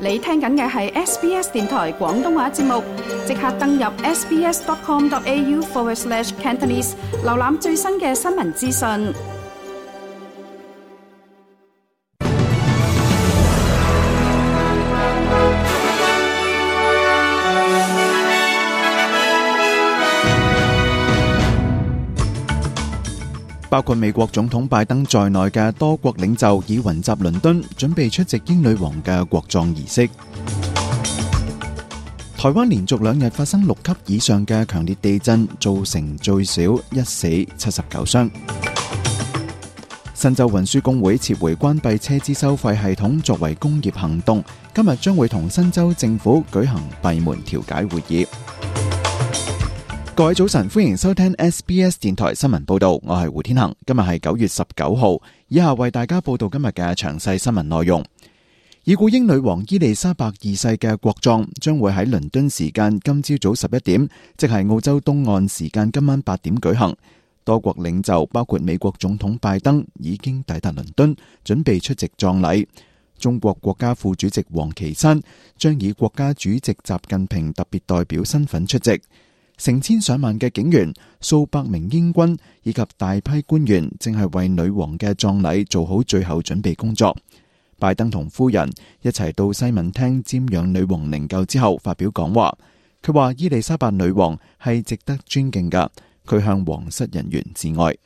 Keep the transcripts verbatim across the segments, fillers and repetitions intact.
你聽緊嘅係 S B S 電台廣東話節目，即刻登入 sbs.com.au forward slash Cantonese， 瀏覽最新嘅新聞資訊。 包括美國總統拜登在內嘅多國領袖已雲集倫敦，準備出席英女王嘅國葬儀式。台灣連續兩日發生六級以上嘅強烈地震，造成最少一死七十九傷。新州運輸工會撤回關閉車資收費系統作為工業行動，今日將會同新州政府舉行閉門調解會議。各位早晨，歡迎收聽 S B S 電台新聞報道，我係胡天恒。今日係九月十九號，以下為大家報道今日嘅詳細新聞內容。已故英女王伊麗莎白二世嘅國葬將會喺倫敦時間今朝早十一點，即係澳洲東岸時間今晚八點舉行。多國領袖包括美國總統拜登已經抵達倫敦，準備出席葬禮。中國國家副主席王岐山將以國家主席習近平特別代表身份出席。成千上萬嘅警員、數百名英軍以及大批官員正係為女王嘅葬禮做好最後準備工作。拜登同夫人一齊到西敏廳瞻仰女王靈柩之後發表講話，佢話伊麗莎白女王係值得尊敬㗎，佢向皇室人員致哀。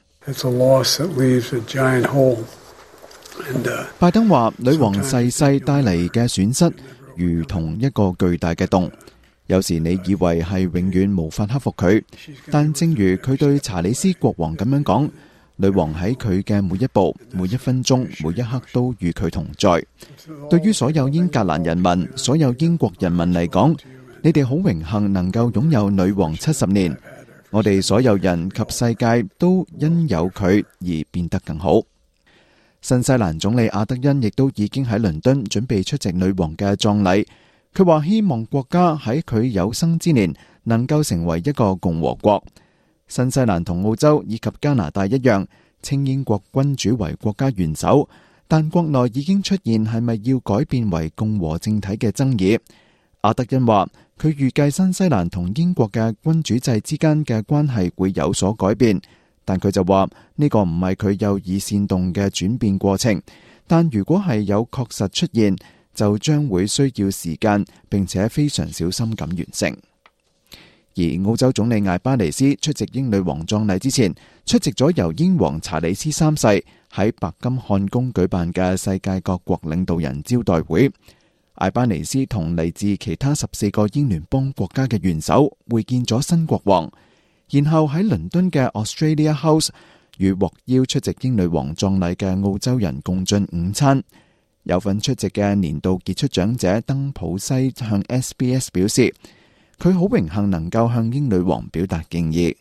拜登話女王逝世帶嚟嘅損失如同一個巨大嘅洞，有時你以為係永遠無法克服佢，但正如佢對查理斯國王咁樣講，女王喺佢嘅每一步、每一分鐘、每一刻都與佢同在。對於所有英格蘭人民、所有英國人民嚟講，你哋好榮幸能夠擁有女王七十年。我哋所有人及世界都因有佢而變得更好。新西蘭總理阿德恩亦都已經喺倫敦準備出席女王嘅葬禮。佢話希望國家喺佢有生之年能夠成為一個共和國。新西蘭同澳洲以及加拿大一樣，稱英國君主為國家元首，但國內已經出現係咪要改變為共和政體嘅爭議。阿德恩話佢預計新西蘭同英國嘅君主制之間嘅關係會有所改變，但佢就話呢個唔係佢有意煽動嘅轉變過程，但如果係有確實出現，就將會需要時間，並且非常小心咁完成。而澳洲總理艾巴尼斯出席英女王葬禮之前，出席咗由英皇查理斯三世喺白金漢宮舉辦嘅世界各國領導人招待會。艾巴尼斯同嚟自其他十四個英聯邦國家嘅元首會見咗新國王，然後喺倫敦嘅 Australia House 與獲邀出席英女王葬禮嘅澳洲人共進午餐。有份出席嘅年度傑出長者登普西向 S B S 表示，佢好榮幸能夠向英女王表達敬意。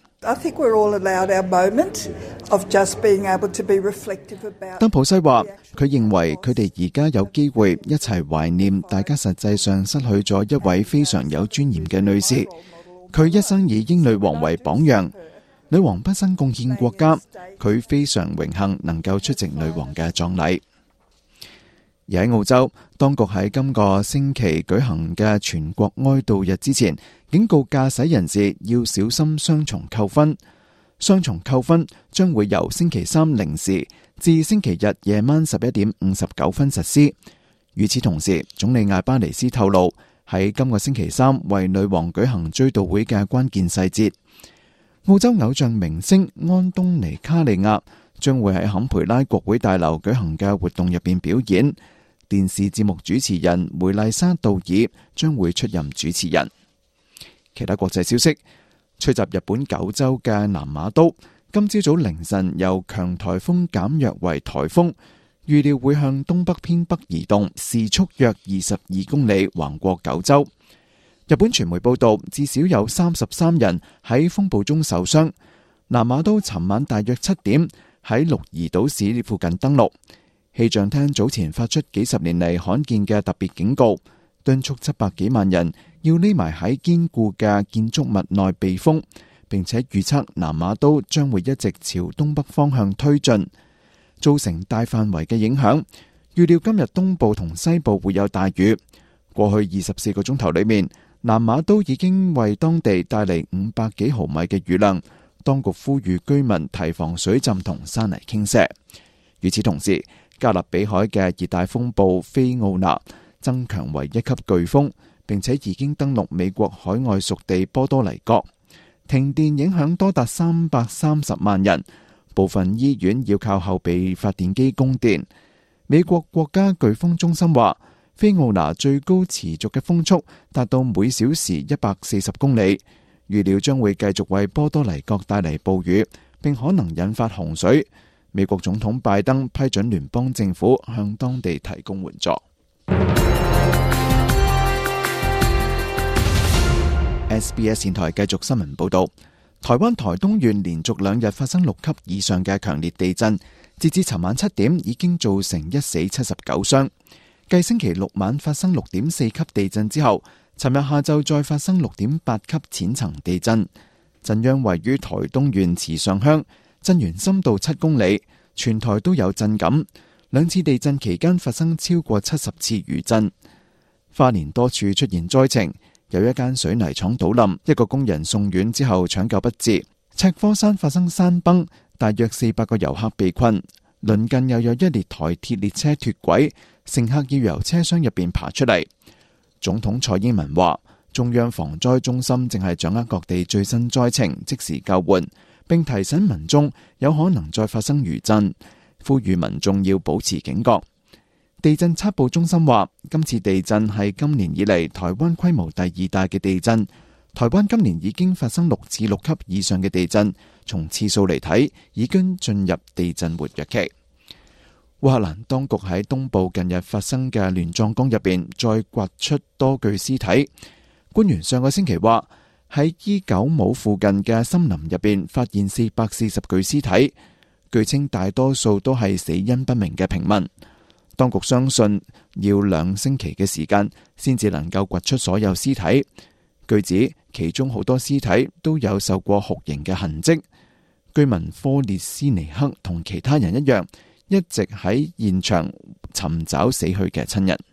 登普西話，佢認為佢哋而家有機會一齊懷念大家實際上失去咗一位非常有尊嚴嘅女士。佢一生以英女王為榜樣，女王畢生貢獻國家，佢非常榮幸能夠出席女王嘅葬禮。而喺澳洲，當局喺今個星期舉行嘅全國哀悼日之前，警告駕駛人士要小心雙重扣分。雙重扣分將會由星期三零時至星期日夜晚十一點五十九分實施。與此同時，總理艾巴尼斯透露，喺今個星期三為女王舉行追悼會嘅關鍵細節。澳洲偶像明星安東尼卡利亞將會喺坎培拉國會大樓舉行嘅活動入邊表演。電視節目主持人梅麗莎道爾將會出任主持人。其他國際消息，吹襲日本九州嘅南馬都今朝早凌晨由強颱風減弱為颱風，預料會向東北偏北移動，時速約二十二公里橫過九州。日本傳媒報道，至少有三十三人喺風暴中受傷。南馬都尋晚大約七點喺鹿兒島市附近登陸。氣象廳早前發出幾十年嚟罕見嘅特別警告，敦促七百幾萬人要匿埋喺堅固嘅建築物內避風，並且預測南馬都將會一直朝東北方向推進，造成大範圍嘅影響。預料今日東部同西部會有大雨。 過去二十四個鐘頭裏面，南馬都已經為當地帶嚟五百幾毫米嘅雨量，當局呼籲居民提防水浸同山泥傾瀉。與此同時，加勒比海嘅熱帶風暴菲奧娜增強為一級颶風，並且已經登陸美國海外屬地波多黎各。停電影響多達三百三十萬人，部分醫院要靠後備發電機供電。美國國家颶風中心話，菲奧娜最高持續嘅風速達到每小時一百四十公里，預料將會繼續為波多黎各帶嚟暴雨，並可能引發洪水。美國總統拜登批准聯邦政府向當地提供援助。S B S 電台繼續新聞報道，台灣台東縣連續兩日發生六級以上嘅強烈地震，截至尋晚七點已經造成一死七十九傷。繼星期六晚發生六點四級地震之後，尋日下晝再發生六點八級淺層地震，震央位於台東縣池上鄉。震源深度七公里，全台都有震感。兩次地震期間發生超過七十次餘震。花蓮多處出現災情，有一間水泥廠倒冧，一個工人送院之後搶救不治。赤科山發生山崩，大約四百個遊客被困。鄰近又有一列台鐵列車脫軌，乘客要由車廂入邊爬出嚟。總統蔡英文話，中央防災中心正係掌握各地最新災情，即時救援，並提醒民眾有可能再發生餘震，呼籲民眾要保持警覺。地震測報中心話，今次地震係今年以嚟台灣規模第二大嘅地震。台灣今年已經發生六次六級以上嘅地震，從次數嚟睇，已經進入地震活躍期。烏克蘭當局喺東部近日發生嘅亂葬崗入邊再掘出多具屍體。官員上個星期話，喺伊久姆附近嘅森林入邊發現四百四十具屍體，據稱大多數都係死因不明嘅平民。當局相信要兩星期嘅時間先至能夠掘出所有屍體。據指其中好多屍體都有受過酷刑嘅痕跡。居民科列斯尼克同其他人一樣，一直喺現場尋找死去嘅親人。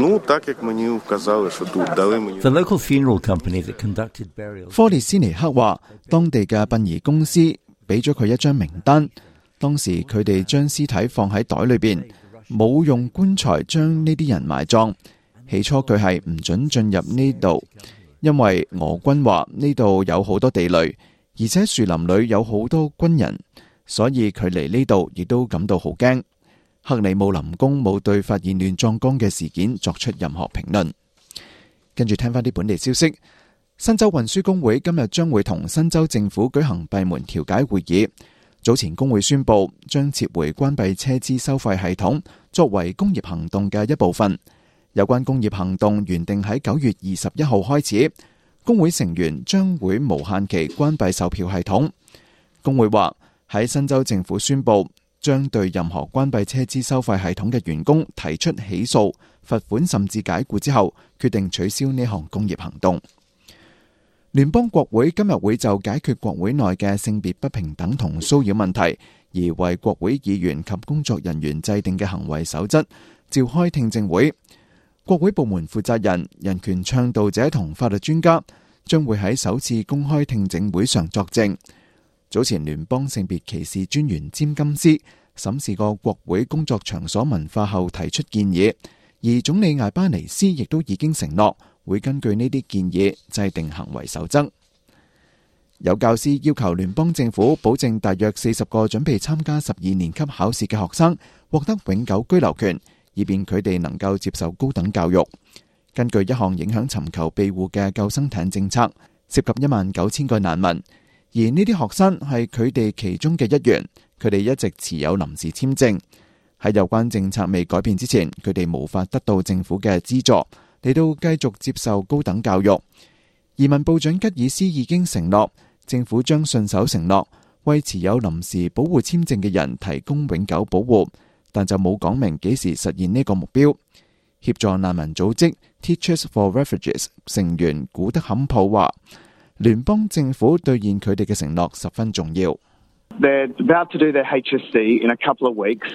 科列斯尼克話，當地嘅殯儀公司俾咗佢一張名單，當時佢哋將屍體放喺袋裏邊，冇用棺材將呢啲人埋葬。起初佢係唔准進入呢度，因為俄軍話呢度有好多地雷，而且樹林裏有好多軍人，所以佢嚟呢度亦都感到好驚。克里姆林宮冇對發現亂葬崗嘅事件作出任何評論。跟住聽翻啲本地消息，新州運輸工會今日將會同新州政府舉行閉門調解會議。早前工會宣布將撤回關閉車資收費系統，作為工業行動嘅一部分。有關工業行動原定喺九月二十一號開始，工會成員將會無限期關閉售票系統。工會話喺新州政府宣布將對任何關閉車資收費系統嘅員工提出起訴、罰款甚至解僱之後，決定取消呢項工業行動。聯邦國會今日會就解決國會內嘅性別不平等同騷擾問題，而為國會議員及工作人員制定嘅行為守則召開聽證會。國會部門負責人、人權倡導者同法律專家將會喺首次公開聽證會上作證。早前聯邦性別歧視專員詹金斯審視過國會工作場所文化後提出建議，而總理艾巴尼斯亦都已經承諾會根據呢啲建議制定行為守則。有教師要求聯邦政府保證大約四十個準備參加十二年級考試嘅學生獲得永久居留權，以便佢哋能夠接受高等教育。根據一項影響尋求庇護嘅救生艇政策，涉及一萬九千個難民，而呢啲學生係佢哋其中嘅一員，佢哋一直持有臨時簽證。喺有關政策未改變之前，佢哋無法得到政府嘅資助嚟到繼續接受高等教育。移民部長吉爾斯已經承諾，政府將信守承諾，為持有臨時保護簽證嘅人提供永久保護，但就冇講明幾時實現呢個目標。協助難民組織 Teachers for Refugees 成員古德坎普話，聯邦政府兌現佢哋嘅承諾十分重要。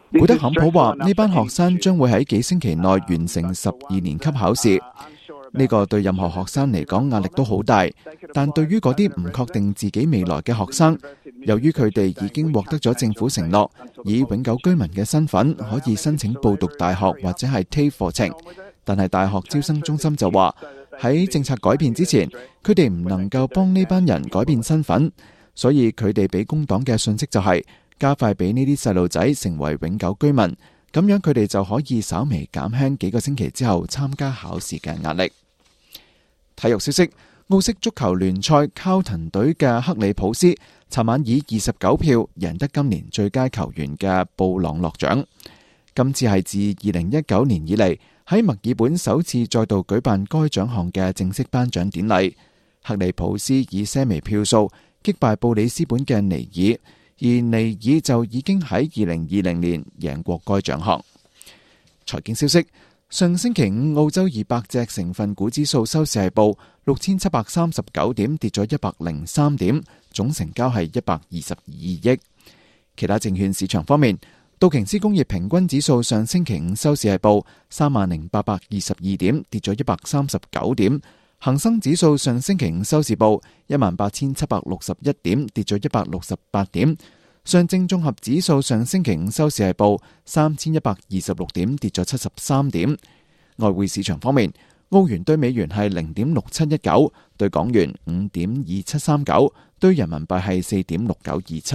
古德坎普話：呢班學生將會喺幾星期內完成十二年級考試。呢個對任何學生嚟講壓力都好大，但對於嗰啲唔確定自己未來嘅學生，由於佢哋已經獲得咗政府承諾，以永久居民嘅身份可以申請報讀大學或者係 T A F E 課程，但係大學招生中心就話喺政策改變之前，佢哋唔能夠幫呢班人改變身份，所以佢哋俾工黨嘅訊息就係加快俾呢啲細路仔成為永久居民，咁樣佢哋就可以稍微減輕幾個星期之後參加考試嘅壓力。體育消息：澳式足球聯賽考騰隊嘅克里普斯尋晚以二十九票贏得今年最佳球員嘅布朗諾獎。今次係自二零一九年以嚟喺墨爾本首次再度舉辦該獎項嘅正式頒獎典禮。克里普斯以些微票數擊敗布里斯本嘅尼爾，而尼爾就已經喺二零二零年贏過該獎項。財經消息：上星期五澳洲二百隻成分股指數收市係報六千七百三十九點，跌咗一百零三點，總成交係一百二十二億。其他證券市場方面，道瓊斯工業平均指數上星期五收市係報三萬零八百二十二點，跌咗一百三十九點。恒生指數上星期五收市報一萬八千七百六十一點，跌咗一百六十八點。上證綜合指數上星期五收市係報三千一百二十六點，跌咗七十三點。外匯市場方面，澳元對美元係零點六七一九，對港元五點二七三九，對人民幣係四點六九二七。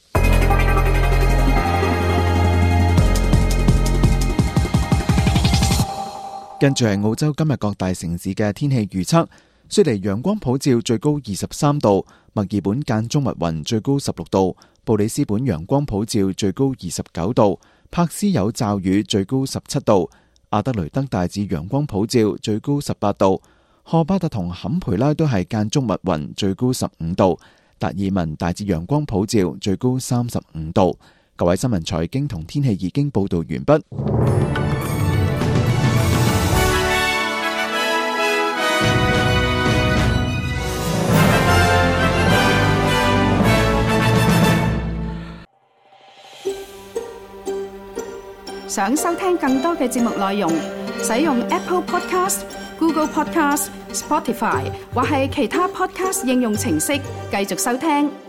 跟住係澳洲今日各大城市嘅天氣預測：雪梨陽光普照，最高二十三度；墨爾本間中密雲，最高十六度；布里斯本陽光普照，最高二十九度；柏斯有驟雨，最高十七度；阿德雷德大致陽光普照，最高十八度；荷巴特同坎培拉都係間中密雲，最高十五度；達爾文大致陽光普照，最高三十五度。各位新聞財經同天氣已經報道完畢。 想收聽更多嘅節目內容，使用 Apple Podcast、Google Podcast、Spotify 或係其他 Podcast 應用程式繼續收聽。